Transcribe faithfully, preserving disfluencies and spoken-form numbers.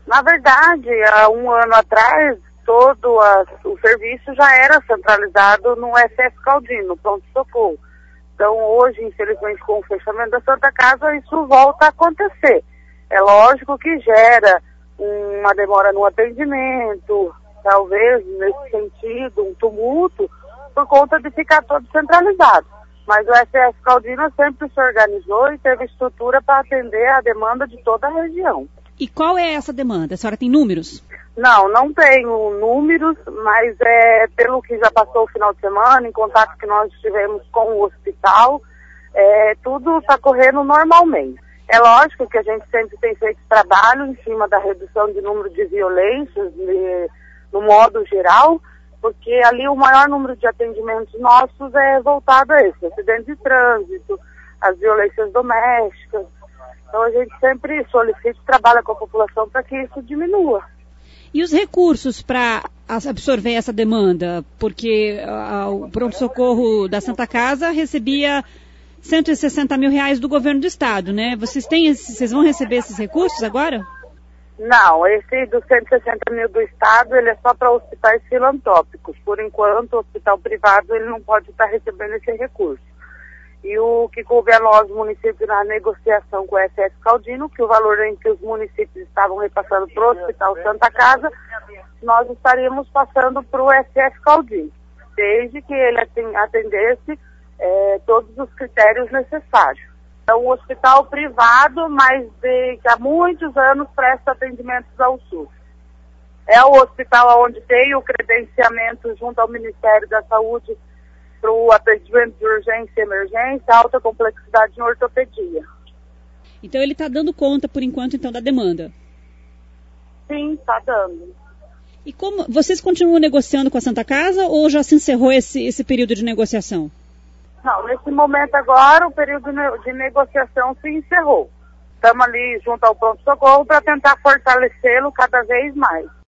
Na verdade, há um ano atrás, todo a, o serviço já era centralizado no S S Caldino, no pronto-socorro. Então, hoje, infelizmente, com o fechamento da Santa Casa, isso volta a acontecer. É lógico que gera uma demora no atendimento, talvez, nesse sentido, um tumulto, por conta de ficar todo centralizado. Mas o S S Caldina sempre se organizou e teve estrutura para atender a demanda de toda a região. E qual é essa demanda? A senhora tem números? Não, não tenho números, mas é pelo que já passou o final de semana, em contato que nós tivemos com o hospital, é, tudo está correndo normalmente. É lógico que a gente sempre tem feito trabalho em cima da redução de número de violências de, no modo geral, porque ali o maior número de atendimentos nossos é voltado a esse, acidentes de trânsito, as violências domésticas. Então a gente sempre solicita e trabalha com a população para que isso diminua. E os recursos para absorver essa demanda? Porque uh, o pronto-socorro da Santa Casa recebia cento e sessenta mil reais do governo do estado, né? Vocês têm esse, vocês vão receber esses recursos agora? Não, esse dos cento e sessenta mil do estado, ele é só para hospitais filantrópicos. Por enquanto, o hospital privado, ele não pode estar recebendo esse recurso. E o que coube a nós, município, na negociação com o S S Caldino, que o valor em que os municípios estavam repassando para o Hospital Santa Casa, nós estaríamos passando para o S S Caldino, desde que ele atendesse é, todos os critérios necessários. É um hospital privado, mas de, que há muitos anos presta atendimentos ao SUS. É o hospital onde tem o credenciamento junto ao Ministério da Saúde para o atendimento de urgência e emergência, alta complexidade em ortopedia. Então ele está dando conta, por enquanto, então, da demanda? Sim, está dando. E como vocês continuam negociando com a Santa Casa ou já se encerrou esse, esse período de negociação? Não, nesse momento agora o período de negociação se encerrou. Estamos ali junto ao pronto-socorro para tentar fortalecê-lo cada vez mais.